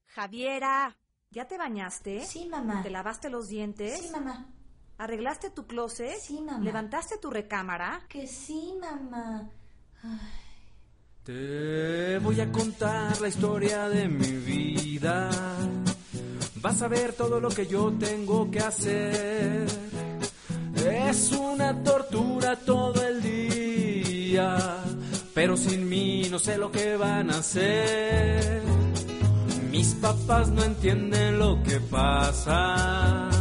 Javiera, ¿ya te bañaste? Sí, mamá. ¿Te lavaste los dientes? Sí, mamá. ¿Arreglaste tu closet? Sí, mamá. ¿Levantaste tu recámara? Que sí, mamá. Ay. Te voy a contar la historia de mi vida. Vas a ver todo lo que yo tengo que hacer. Es una tortura todo el día, pero sin mí no sé lo que van a hacer. Mis papás no entienden lo que pasa.